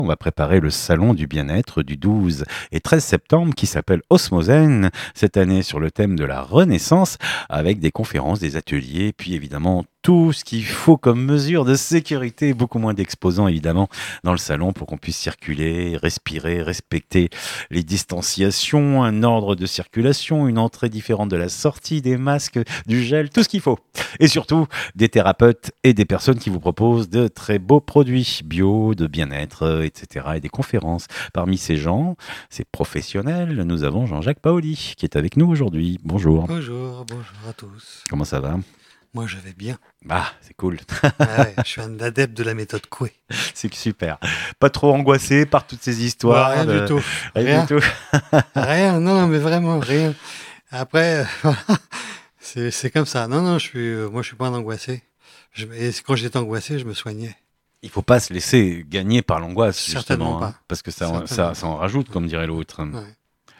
On va préparer le salon du bien-être du 12 et 13 septembre qui s'appelle Osmosen, cette année sur le thème de la Renaissance, avec des conférences, des ateliers, puis évidemment tout ce qu'il faut comme mesure de sécurité, beaucoup moins d'exposants évidemment dans le salon pour qu'on puisse circuler, respirer, respecter les distanciations, un ordre de circulation, une entrée différente de la sortie, des masques, du gel, tout ce qu'il faut. Et surtout, des thérapeutes et des personnes qui vous proposent de très beaux produits bio, de bien-être, etc. et des conférences. Parmi ces gens, ces professionnels, nous avons Jean-Jacques Paoli qui est avec nous aujourd'hui. Bonjour. Bonjour à tous. Comment ça va? Moi, je vais bien. Ah, c'est cool. Ah ouais, je suis un adepte de la méthode Coué. C'est super. Pas trop angoissé par toutes ces histoires. Rien du tout. Rien du tout. Rien. Non, mais vraiment, rien. Après, c'est comme ça. Non, moi, je suis pas un angoissé. Et quand j'étais angoissé, je me soignais. Il faut pas se laisser gagner par l'angoisse, Certainement justement, hein, pas. parce que Certainement ça en pas. rajoute, comme dirait l'autre. Ouais.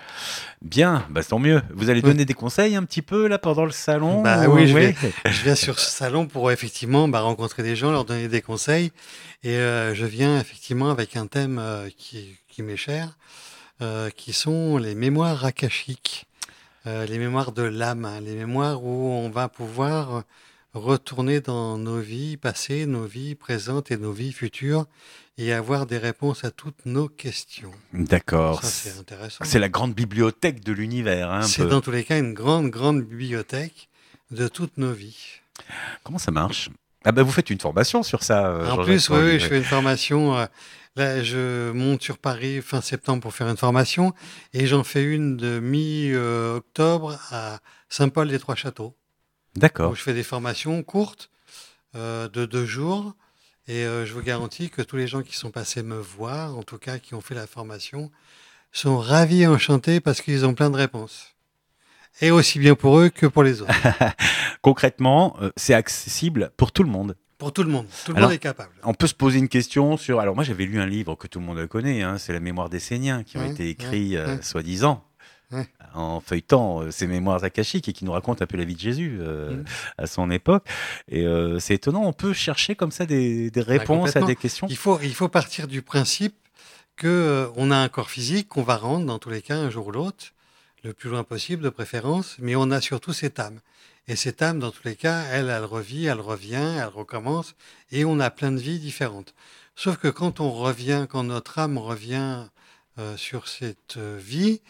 Bien, bah tant mieux. Vous allez Ouais. donner des conseils un petit peu là pendant le salon Bah ou, oui, ouais. je viens sur ce salon pour effectivement rencontrer des gens, leur donner des conseils. Et je viens effectivement avec un thème qui m'est cher, qui sont les mémoires akashiques. Les mémoires de l'âme, hein, les mémoires où on va pouvoir retourner dans nos vies passées, nos vies présentes et nos vies futures et avoir des réponses à toutes nos questions. D'accord. Ça, c'est intéressant. C'est la grande bibliothèque de l'univers, hein, un C'est peu. dans tous les cas une grande bibliothèque de toutes nos vies. Comment ça marche? Ah bah vous faites une formation sur ça, En Jean-Jacques plus, Pauli, oui, je ouais. fais une formation. Là, je monte sur Paris fin septembre pour faire une formation et j'en fais une de mi-octobre à Saint-Paul-des-Trois-Châteaux, où D'accord. je fais des formations courtes de 2 jours. Et je vous garantis que tous les gens qui sont passés me voir, en tout cas qui ont fait la formation, sont ravis et enchantés parce qu'ils ont plein de réponses. Et aussi bien pour eux que pour les autres. Concrètement, c'est accessible pour tout le monde. Pour tout le monde. Tout le monde Alors, est capable. on peut se poser une question sur... Alors moi j'avais lu un livre que tout le monde connaît, hein, c'est La mémoire des Séniens, qui ont Ouais, été ouais, écrits, ouais, soi-disant, ouais. en feuilletant ces mémoires akashiques et qui nous racontent un peu la vie de Jésus Mm. à son époque. Et c'est étonnant, on peut chercher comme ça des Bah, réponses à complètement. des questions. Il faut partir du principe que on a un corps physique qu'on va rendre dans tous les cas un jour ou l'autre, le plus loin possible de préférence, mais on a surtout cette âme. Et cette âme, dans tous les cas, elle revit, elle revient, elle recommence, et on a plein de vies différentes. Sauf que quand on revient, quand notre âme revient sur cette vie,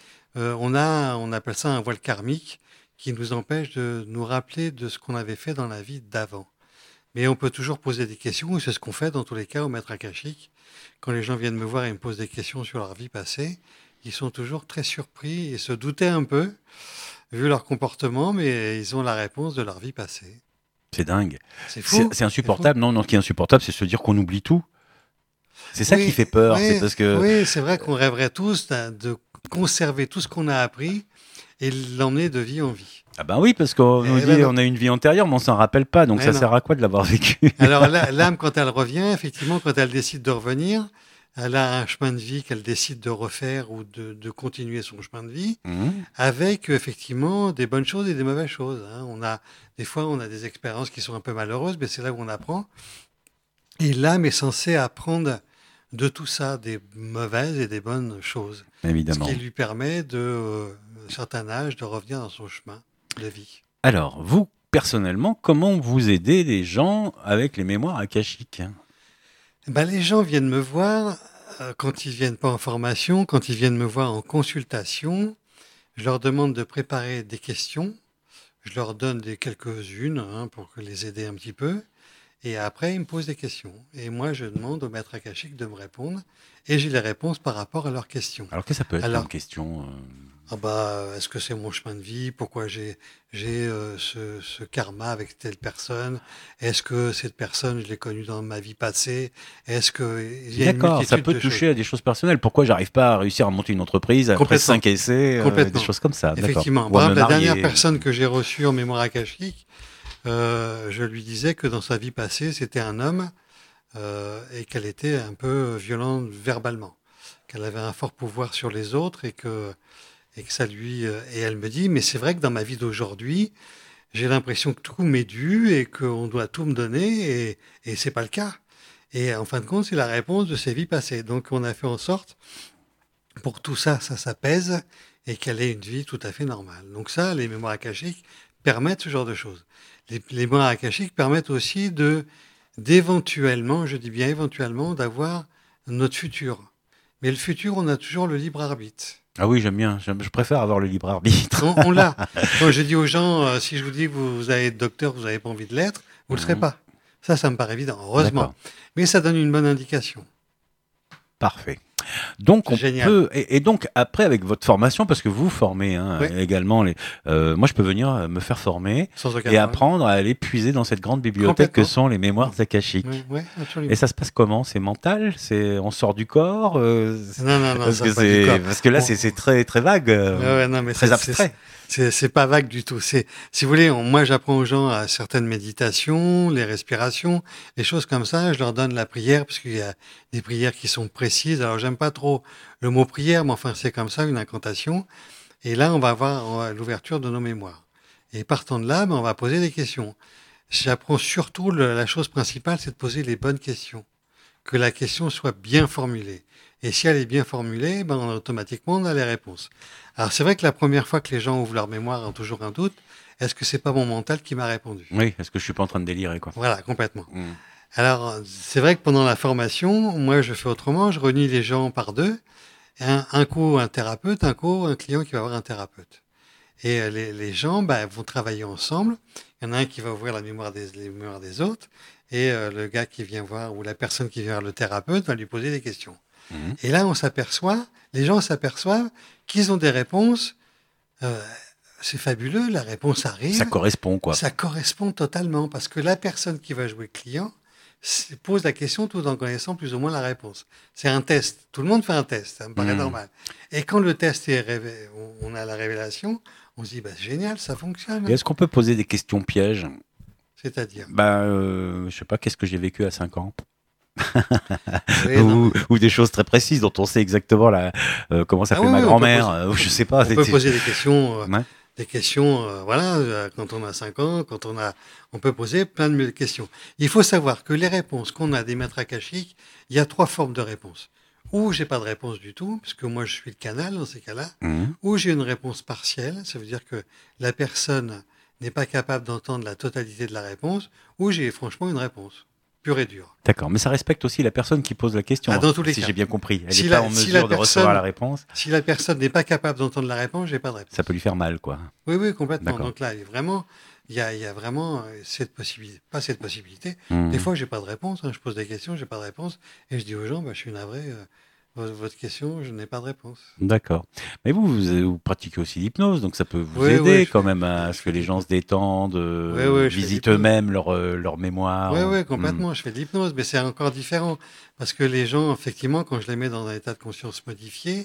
on appelle ça un voile karmique qui nous empêche de nous rappeler de ce qu'on avait fait dans la vie d'avant. Mais on peut toujours poser des questions, et c'est ce qu'on fait dans tous les cas au maître akashique. Quand les gens viennent me voir et me posent des questions sur leur vie passée, ils sont toujours très surpris et se doutaient un peu, vu leur comportement, mais ils ont la réponse de leur vie passée. C'est dingue. C'est C'est fou, c'est c'est fou. insupportable. Non, non, ce qui est insupportable, c'est se dire qu'on oublie tout. C'est ça qui Oui, fait peur. C'est oui, parce que... oui, c'est vrai qu'on rêverait tous de conserver tout ce qu'on a appris et l'emmener de vie en vie. Ah ben oui, parce qu'on nous Eh ben dit non. on a une vie antérieure, mais on s'en rappelle pas. Donc Eh ça non. sert à quoi de l'avoir vécu? Alors l'âme, quand elle revient, effectivement, quand elle décide de revenir, elle a un chemin de vie qu'elle décide de refaire ou de continuer son chemin de vie, Mhm. avec effectivement des bonnes choses et des mauvaises choses, hein. Des fois, on a des expériences qui sont un peu malheureuses, mais c'est là où on apprend. Et l'âme est censée apprendre de tout ça, des mauvaises et des bonnes choses, ce Évidemment. qui lui permet à un certain âge, de revenir dans son chemin de vie. Alors, vous, personnellement, comment vous aidez les gens avec les mémoires akashiques? Ben, les gens viennent me voir quand ils viennent pas en formation, quand ils viennent me voir en consultation. Je leur demande de préparer des questions. Je leur donne quelques-unes, hein, pour les aider un petit peu. Et après, ils me posent des questions. Et moi, je demande au maître akashique de me répondre. Et j'ai les réponses par rapport à leurs questions. Alors, qu'est-ce que ça peut être comme Alors, question? est-ce que c'est mon chemin de vie? Pourquoi j'ai ce karma avec telle personne? Est-ce que cette personne, je l'ai connue dans ma vie passée? Est-ce qu'il y a une D'accord, ça multitude peut de choses? toucher à des choses personnelles. Pourquoi j'arrive pas à réussir à monter une entreprise après Complètement. 5 essais, des Complètement. choses comme ça, d'accord. Effectivement. Ou à Par me exemple, la dernière marier. personne que j'ai reçue en mémoire akashique, je lui disais que dans sa vie passée, c'était un homme et qu'elle était un peu violente verbalement, qu'elle avait un fort pouvoir sur les autres et que ça lui... et elle me dit, mais c'est vrai que dans ma vie d'aujourd'hui, j'ai l'impression que tout m'est dû et qu'on doit tout me donner et c'est pas le cas. Et en fin de compte, c'est la réponse de ses vies passées. Donc, on a fait en sorte pour que tout ça, ça s'apaise et qu'elle ait une vie tout à fait normale. Donc ça, les mémoires akashiques permettent ce genre de choses. Les mémoires akashiques permettent aussi d'éventuellement, je dis bien éventuellement, d'avoir notre futur. Mais le futur, on a toujours le libre arbitre. Ah oui, j'aime bien. Je préfère avoir le libre arbitre. On l'a. Quand je dis aux gens, si je vous dis que vous allez être docteur, vous n'avez pas envie de l'être, vous ne le serez pas. Ça me paraît évident, heureusement. D'accord. Mais ça donne une bonne indication. Parfait. Donc C'est on génial. peut et donc après avec votre formation parce que vous formez Oui. également moi je peux venir me faire former Sans aucun et problème. apprendre à aller puiser dans cette grande bibliothèque que Complètement. sont les mémoires akashiques. Oui, absolument. Et ça se passe comment? C'est mental? On sort du corps? Non, Parce ça que pas du corps. parce que là c'est très très vague, Ouais, non, mais très abstrait. c'est pas vague du tout. Si vous voulez, moi j'apprends aux gens à certaines méditations, les respirations, les choses comme ça. Je leur donne la prière parce qu'il y a des prières qui sont précises. Alors j'aime pas trop le mot prière, mais enfin c'est comme ça, une incantation. Et là, on va avoir l'ouverture de nos mémoires. Et partant de là, on va poser des questions. J'apprends surtout la chose principale, c'est de poser les bonnes questions. Que la question soit bien formulée. Et si elle est bien formulée, automatiquement, on a les réponses. Alors, c'est vrai que la première fois que les gens ouvrent leur mémoire ont toujours un doute. Est-ce que c'est pas mon mental qui m'a répondu? Oui, est-ce que je suis pas en train de délirer, quoi? Voilà, complètement. Mm. Alors, c'est vrai que pendant la formation, moi, je fais autrement. Je réunis les gens par deux. Un coup, un thérapeute, un coup, un client qui va voir un thérapeute. Et les gens vont travailler ensemble. Il y en a un qui va ouvrir les mémoires des autres. Et le gars qui vient voir, ou la personne qui vient voir le thérapeute, va lui poser des questions. Mhm. Et là, les gens s'aperçoivent qu'ils ont des réponses. C'est fabuleux, la réponse arrive. Ça correspond, quoi. Ça correspond totalement, parce que la personne qui va jouer client pose la question tout en connaissant plus ou moins la réponse. C'est un test. Tout le monde fait un test, ça me paraît normal. Et quand le test on a la révélation, on se dit, c'est génial, ça fonctionne. Et est-ce qu'on peut poser des questions pièges? C'est-à-dire Je sais pas, qu'est-ce que j'ai vécu à 5 ans? Oui, ou des choses très précises dont on sait exactement comment s'appelait ma grand-mère, ou je sais pas. On peut poser des questions. Ouais. Des questions, quand on a 5 ans, on peut poser plein de questions. Il faut savoir que les réponses qu'on a des maîtres akashiques, il y a 3 formes de réponses. Ou j'ai pas de réponse du tout, puisque moi je suis le canal dans ces cas-là, ou j'ai une réponse partielle, ça veut dire que la personne n'est pas capable d'entendre la totalité de la réponse, ou j'ai franchement une réponse pure et dure. D'accord, mais ça respecte aussi la personne qui pose la question. Dans tous les si cas. j'ai bien compris, elle Si n'est la- pas en si mesure la de recevoir personne- la réponse. Si la personne n'est pas capable d'entendre la réponse, j'ai pas de réponse. Ça peut lui faire mal, quoi. Oui, complètement. D'accord. Donc là, il y a vraiment cette possibilité, pas cette possibilité. Mhm. Des fois, j'ai pas de réponse. Je pose des questions, j'ai pas de réponse, et je dis aux gens, je suis navré. Votre question, je n'ai pas de réponse. D'accord. Mais vous pratiquez aussi l'hypnose, donc ça peut vous Oui, aider oui, quand même à ce que les gens se détendent, Oui, je fais visitent l'hypnose. eux-mêmes leur mémoire. Oui, complètement. Je fais de l'hypnose, mais c'est encore différent. Parce que les gens, effectivement, quand je les mets dans un état de conscience modifié,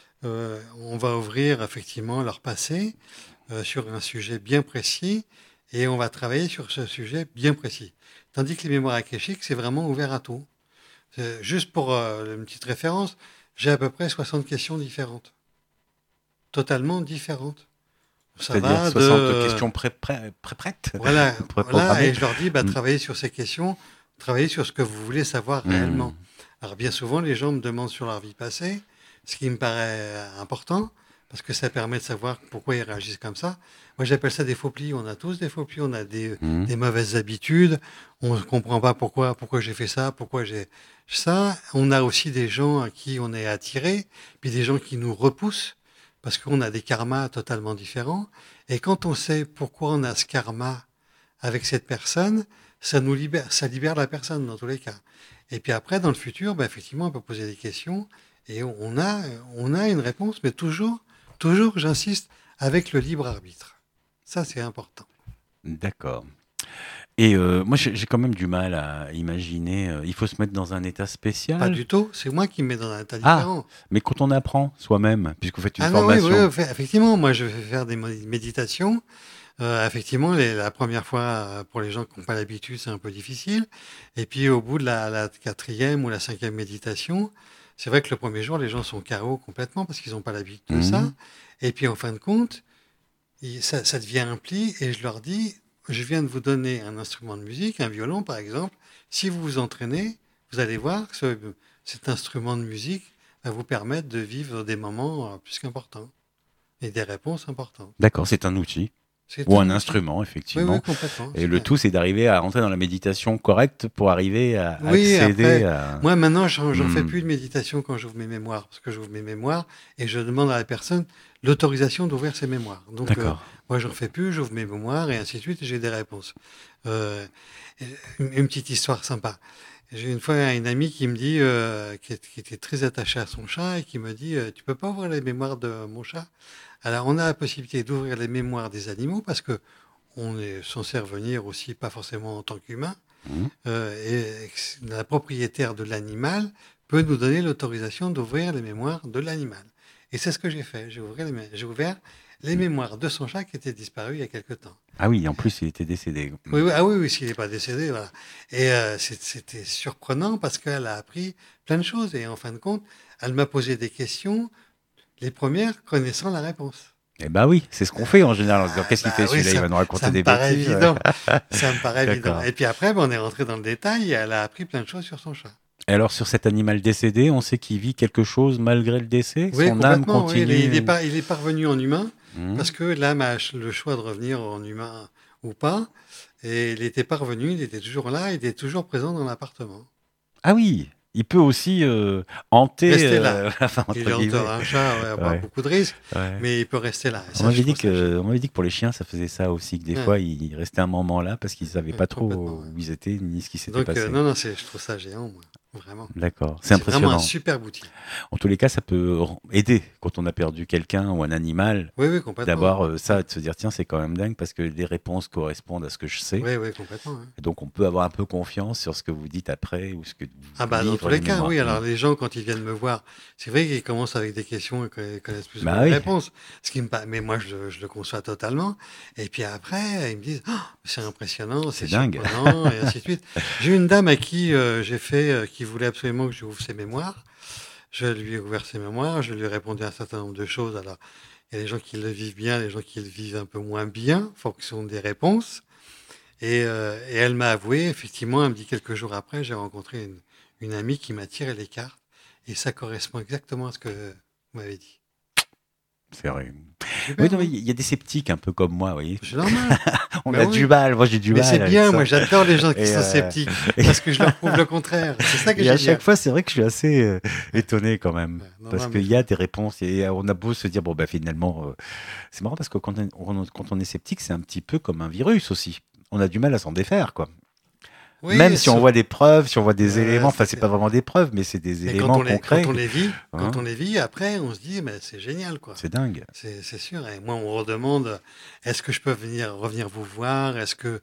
on va ouvrir effectivement leur passé sur un sujet bien précis et on va travailler sur ce sujet bien précis. Tandis que les mémoires akashiques, c'est vraiment ouvert à tout. Juste pour une petite référence, j'ai à peu près 60 questions différentes. Totalement différentes. Ça C'est-à-dire va 60 questions prêtes. Voilà, préprogrammées. et je leur dis, travaillez sur ces questions, travaillez sur ce que vous voulez savoir réellement. Alors bien souvent, les gens me demandent sur leur vie passée, ce qui me paraît important, parce que ça permet de savoir pourquoi ils réagissent comme ça. Moi, j'appelle ça des faux plis. On a tous des faux plis, on a des mauvaises habitudes, on ne comprend pas pourquoi j'ai fait ça, pourquoi j'ai ça. On a aussi des gens à qui on est attiré, puis des gens qui nous repoussent, parce qu'on a des karmas totalement différents. Et quand on sait pourquoi on a ce karma avec cette personne, ça libère la personne dans tous les cas. Et puis après, dans le futur, effectivement, on peut poser des questions et on a une réponse, mais toujours, j'insiste, avec le libre arbitre. Ça, c'est important. D'accord. Et moi, j'ai quand même du mal à imaginer. Il faut se mettre dans un état spécial. Pas du tout. C'est moi qui me mets dans un état différent. Mais quand on apprend soi-même, puisque vous faites une Non, formation. oui, effectivement. Moi, je vais faire des méditations. Effectivement, la première fois, pour les gens qui n'ont pas l'habitude, c'est un peu difficile. Et puis, au bout de la 4e ou la 5e méditation, c'est vrai que le premier jour, les gens sont KO complètement parce qu'ils n'ont pas l'habitude de ça. Et puis, en fin de compte, ça devient un pli et je leur dis, je viens de vous donner un instrument de musique, un violon par exemple. Si vous vous entraînez, vous allez voir que cet instrument de musique va vous permettre de vivre des moments plus qu'importants et des réponses importantes. D'accord, c'est un outil C'est ou un un outil. instrument, Oui, effectivement. oui, complètement. Et le tout, c'est d'arriver à rentrer dans la méditation correcte pour arriver à Oui, accéder après, à... moi maintenant, j'en fais Hmm, plus de méditation quand j'ouvre mes mémoires, parce que j'ouvre mes mémoires et je demande à la personne l'autorisation d'ouvrir ses mémoires. Donc, D'accord. moi, j'en fais plus, j'ouvre mes mémoires et ainsi de suite, et j'ai des réponses. Euh, une petite histoire sympa. J'ai une fois une amie qui me dit, qui était très attachée à son chat et qui me dit, tu peux pas ouvrir les mémoires de mon chat? Alors, on a la possibilité d'ouvrir les mémoires des animaux parce que on est censé revenir aussi, pas forcément en tant qu'humain, Hmm. et la propriétaire de l'animal peut nous donner l'autorisation d'ouvrir les mémoires de l'animal. Et c'est ce que j'ai fait. J'ai ouvert les mémoires de son chat qui était disparu il y a quelque temps. Ah oui, en plus, il était décédé. Oui, oui, ah oui, oui, s'il n'est pas décédé, voilà. Et c'était surprenant parce qu'elle a appris plein de choses. Et en fin de compte, elle m'a posé des questions, les premières connaissant la réponse. Eh ben oui, c'est ce qu'on fait en général. En se disant, qu'est-ce qu'il fait Oui, celui-là? Il va nous raconter ça me des paraît bêtises. évident. Ça me paraît évident. D'accord. Et puis après, ben, on est rentré dans le détail et elle a appris plein de choses sur son chat. Et alors, sur cet animal décédé, on sait qu'il vit quelque chose malgré le décès? Oui, Son âme complètement. Oui. continue? Il est pas revenu en humain Hmm. parce que l'âme a le choix de revenir en humain ou pas. Et il n'était pas revenu, il était toujours là, il était toujours présent dans l'appartement. Ah oui, il peut aussi hanter, Rester là. enfin, Il entre guillemets. entre un chat, ouais, pas Ouais, beaucoup de risques, ouais. mais il peut rester là. Et On ça, je m'avait dit trouve ça génial. on m'avait dit que pour les chiens, ça faisait ça aussi, que des Ouais, fois, ils restaient un moment là parce qu'ils savaient ouais, pas trop complètement. Ouais. où ils étaient ni ce qui s'était Donc, passé. non, non, je trouve ça géant, moi. Vraiment. D'accord, c'est C'est vraiment un impressionnant. superbe outil. En tous les cas, ça peut aider quand on a perdu quelqu'un ou un animal, Oui, oui, complètement. d'avoir ça, Ouais. et de se dire, tiens, c'est quand même dingue parce que les réponses correspondent à ce que je sais. Oui, oui, complètement. Ouais. Et donc, on peut avoir un peu confiance sur ce que vous dites après ou ce que Ah bah dans tous livrent les les cas, mémoires. oui. Mm. Alors les gens, quand ils viennent me voir, c'est vrai qu'ils commencent avec des questions et qu'ils connaissent plus ou moins Bah les oui, réponses. Mais moi, je le conçois totalement. Et puis après, ils me disent, oh, c'est impressionnant, c'est c'est dingue. surprenant, et ainsi de suite. J'ai une dame à qui j'ai fait, qui voulait absolument que je ouvre ses mémoires. Je lui ai ouvert ses mémoires, je lui ai répondu à un certain nombre de choses. Alors, il y a des gens qui le vivent bien, des gens qui le vivent un peu moins bien, en fonction des réponses. Et elle m'a avoué, effectivement, elle me dit quelques jours après, j'ai rencontré une amie qui m'a tiré les cartes. Et ça correspond exactement à ce que vous m'avez dit. C'est vrai. Oui, Super, non, mais hein? il y a des sceptiques un peu comme moi, vous voyez. C'est normal. On Mais a oui. du mal, moi j'ai du Mais mal c'est avec bien, ça. moi j'adore les gens qui Et, sont sceptiques, et, parce que je leur prouve le contraire. C'est ça que et à j'aime bien. chaque fois, c'est vrai que je suis assez Ouais, étonné quand même. ouais. Non, Parce non, mais qu'il y a des réponses et on a beau se dire, bon, bah finalement, c'est marrant parce que quand on est sceptique, c'est un petit peu comme un virus aussi. On a du mal à s'en défaire, quoi. Même oui, si on voit des preuves, si on voit des éléments, enfin, c'est c'est clair. pas vraiment des preuves, mais c'est des Mais éléments concrets. quand Hein, on les vit, après, on se dit, mais c'est génial, quoi. c'est dingue. C'est sûr. Et moi, on redemande, est-ce que je peux revenir vous voir? Est-ce que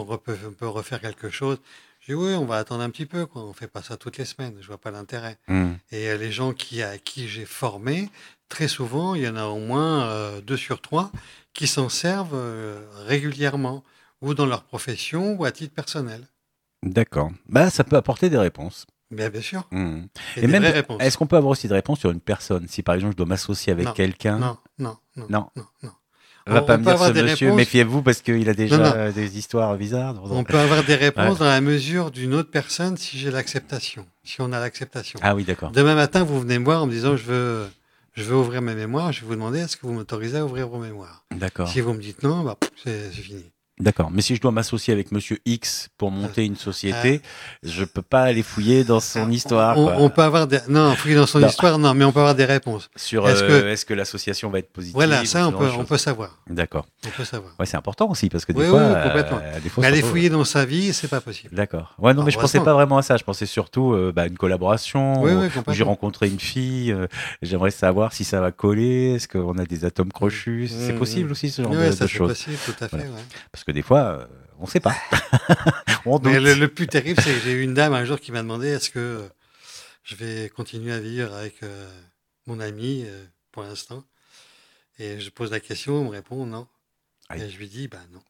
on peut refaire quelque chose? Je dis, oui, on va attendre un petit peu, quoi. On fait pas ça toutes les semaines. Je vois pas l'intérêt. Hmm. Et les gens à qui j'ai formé, très souvent, il y en a au moins 2 sur 3 qui s'en servent régulièrement, ou dans leur profession, ou à titre personnel. D'accord. Bah, ça peut apporter des réponses. Bien sûr. Hmm. Et Et des même, vraies réponses. est-ce qu'on peut avoir aussi des réponses sur une personne? Si par exemple je dois m'associer avec Non, quelqu'un, non, non, non, non. non, non. On va pas On me peut dire ce avoir des monsieur, réponses. méfiez-vous parce qu'il a Non, non. déjà des histoires bizarres. On peut avoir des Ouais. réponses dans la mesure d'une autre personne si j'ai l'acceptation, si on a l'acceptation. Ah oui, d'accord. Demain matin, vous venez me voir en me disant je veux ouvrir mes mémoires. Je vais vous demander est-ce que vous m'autorisez à ouvrir vos mémoires. D'accord. Si vous me dites non, bah, c'est fini. D'accord. Mais si je dois m'associer avec monsieur X pour monter une Euh, société, je peux pas aller fouiller dans son histoire, on quoi. peut avoir des... Non, fouiller dans son Non. histoire, non, mais on peut avoir des réponses. Sur Est-ce que... l'association va être positive Voilà, ou ça, ce genre de on choses. peut savoir. D'accord. On peut savoir. Ouais, c'est important aussi parce que Oui, des fois, oui, complètement. des fois, Mais ça aller peut- fouiller dans sa vie, c'est pas possible. D'accord. Ouais, non, mais je pensais Heureusement. pas vraiment à ça. Je pensais surtout une collaboration Oui, où, oui, où j'ai complètement. rencontré une fille. J'aimerais savoir si ça va coller. Est-ce qu'on a des atomes crochus? C'est possible aussi ce genre Oui, de ça c'est choses. possible, tout à fait. Voilà. Ouais. Parce que des fois, on sait pas. On Mais doute. le plus terrible, c'est que j'ai eu une dame un jour qui m'a demandé est-ce que je vais continuer à vivre avec mon ami pour l'instant. Et je pose la question, on me répond non. Aïe. Et je lui dis bah non.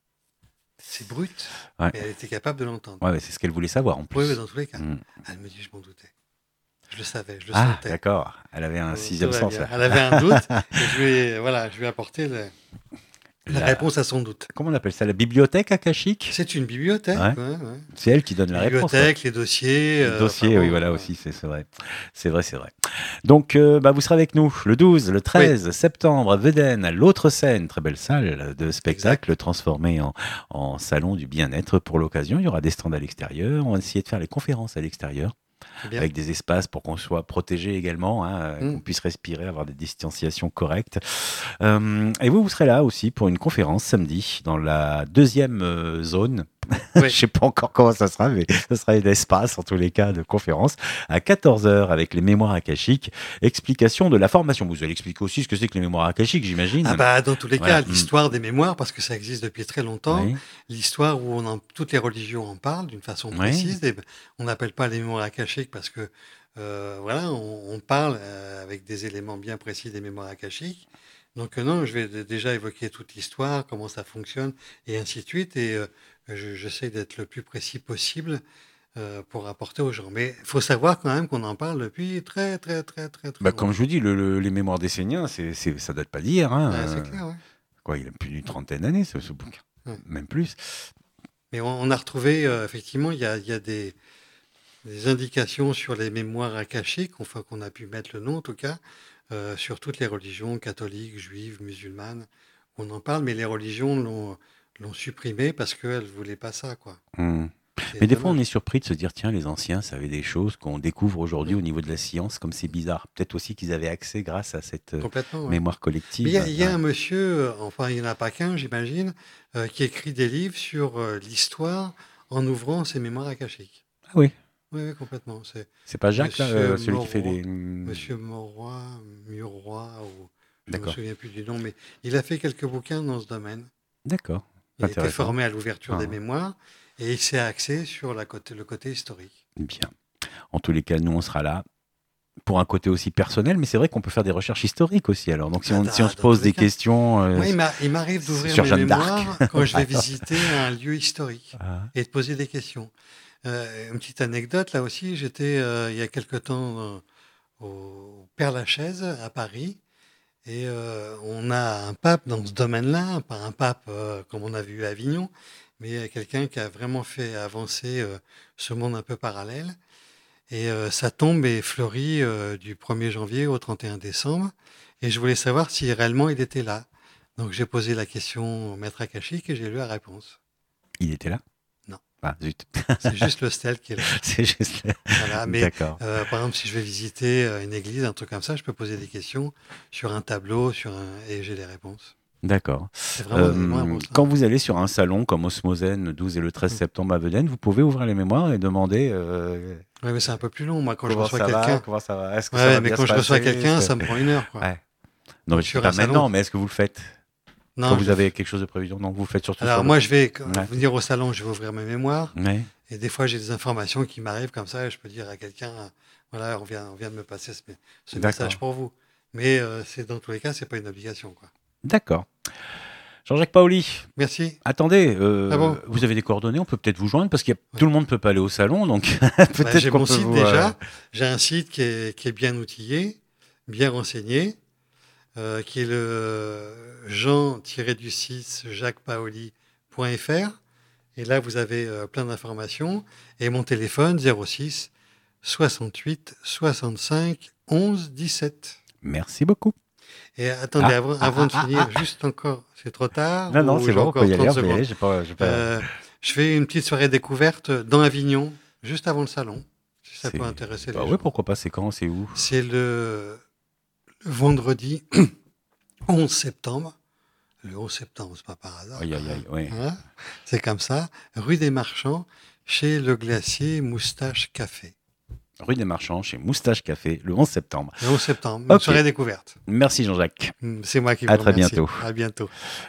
C'est brut, Ouais. mais elle était capable de l'entendre. Ouais, c'est ce qu'elle voulait savoir en plus. Oui, mais dans tous les cas. Mm. Elle me dit je m'en doutais. Je le savais, je le Ah, sentais. d'accord. Elle avait un Tout sixième va sens bien. là. Elle avait un doute et je lui ai apporté La réponse à son doute. Comment on appelle ça? La bibliothèque akashique? C'est une bibliothèque. Ouais. Ouais. C'est elle qui donne la réponse. Bibliothèque, les dossiers. Le dossier, enfin, oui, bon, voilà aussi, c'est vrai. C'est vrai, c'est vrai. Donc, vous serez avec nous le 12, le 13 septembre à Veden, à l'autre scène, très belle salle de spectacle transformée en salon du bien-être pour l'occasion. Il y aura des stands à l'extérieur. On va essayer de faire les conférences à l'extérieur. Avec des espaces pour qu'on soit protégé également, qu'on puisse respirer, avoir des distanciations correctes. Et vous serez là aussi pour une conférence samedi dans la deuxième zone. Je ne sais pas encore comment ça sera, mais ça sera un espace, en tous les cas, de conférence, à 14h avec les mémoires akashiques. Explication de la formation. Vous allez expliquer aussi ce que c'est que les mémoires akashiques, j'imagine. Dans tous les cas, l'histoire des mémoires, parce que ça existe depuis très longtemps. Oui. L'histoire où toutes les religions en parlent d'une façon précise. Oui. On n'appelle pas les mémoires akashiques parce que, on parle avec des éléments bien précis des mémoires akashiques. Donc non, je vais déjà évoquer toute l'histoire, comment ça fonctionne, et ainsi de suite. Et j'essaie d'être le plus précis possible pour apporter aux gens. Mais il faut savoir quand même qu'on en parle depuis très longtemps. Comme je vous dis, les mémoires d'Esséniens, ça date pas d'hier. C'est clair, oui. Quoi, il a plus d'une trentaine d'années, ce bouquin. Même plus. Mais on a retrouvé, effectivement, il y a des indications sur les mémoires akashiques, qu'on a pu mettre le nom en tout cas, sur toutes les religions, catholiques, juives, musulmanes. On en parle, mais les religions l'ont supprimé parce qu'elles ne voulaient pas ça, quoi. Mais des fois, on est surpris de se dire, tiens, les anciens savaient des choses qu'on découvre aujourd'hui au niveau de la science, comme c'est bizarre. Peut-être aussi qu'ils avaient accès grâce à cette mémoire collective. Il y a un monsieur, enfin, il n'y en a pas qu'un, j'imagine, qui écrit des livres sur l'histoire en ouvrant ses mémoires akashiques. Ah oui. Oui, complètement. C'est pas Jacques, là, celui qui fait les... Monsieur Mauroy, Muroy, je ne me souviens plus du nom, mais il a fait quelques bouquins dans ce domaine. D'accord. Il a été formé à l'ouverture des mémoires et il s'est axé sur le côté historique. Bien. En tous les cas, nous, on sera là pour un côté aussi personnel, mais c'est vrai qu'on peut faire des recherches historiques aussi. Alors, donc, si on se pose des questions... Moi, il m'arrive d'ouvrir mes mémoires quand je vais visiter un lieu historique et de poser des questions. Une petite anecdote, là aussi, j'étais il y a quelque temps au Père-Lachaise à Paris et on a un pape dans ce domaine-là, pas un pape comme on a vu à Avignon, mais quelqu'un qui a vraiment fait avancer ce monde un peu parallèle. Et ça tombe et fleurit du 1er janvier au 31 décembre. Et je voulais savoir si réellement il était là. Donc j'ai posé la question au maître akashique et j'ai eu la réponse. Il était là ? Non. Ah, zut. C'est juste le stèle qui est là. C'est juste là. Voilà, mais par exemple, si je vais visiter une église, un truc comme ça, je peux poser des questions sur un tableau et j'ai les réponses. D'accord. C'est vraiment quand vous allez sur un salon comme Osmosen, le 12 et le 13 septembre à Veden, vous pouvez ouvrir les mémoires et demander... Oui, mais c'est un peu plus long. Moi, quand je reçois quelqu'un... Comment ça va? Est-ce que mais quand je reçois quelqu'un, ça me prend 1 heure. Quoi. Ouais. Non, mais pas maintenant, mais est-ce que vous le faites? Non, quand vous avez quelque chose de prévu? Non, vous le faites surtout. Alors moi, je vais venir au salon, je vais ouvrir mes mémoires. Ouais. Et des fois, j'ai des informations qui m'arrivent comme ça et je peux dire à quelqu'un, voilà, on vient de me passer ce message pour vous. Mais dans tous les cas, c'est pas une obligation, quoi. D'accord. Jean-Jacques Paoli. Merci. Attendez, vous avez des coordonnées, on peut peut-être vous joindre parce que tout le monde ne peut pas aller au salon, donc peut-être j'ai mon site déjà. J'ai un site qui est bien outillé, bien renseigné, qui est le Jean-du-6 jacquespaoli.fr. Et là, vous avez plein d'informations. Et mon téléphone, 06 68 65 11 17. Merci beaucoup. Et attendez, avant de finir, juste encore, c'est trop tard? Non, c'est bon, on peut y aller. Je fais une petite soirée découverte dans Avignon, juste avant le salon, si ça peut intéresser les gens. Oui, pourquoi pas, c'est quand, c'est où? C'est le vendredi 11 septembre. Le 11 septembre, c'est pas par hasard. Oui. Voilà. C'est comme ça, rue des Marchands, chez le glacier Moustache Café. Rue des Marchands, chez Moustache Café, le 11 septembre. Le 11 septembre, une soirée découverte. Merci Jean-Jacques. C'est moi qui vous remercie. À très bientôt. À bientôt.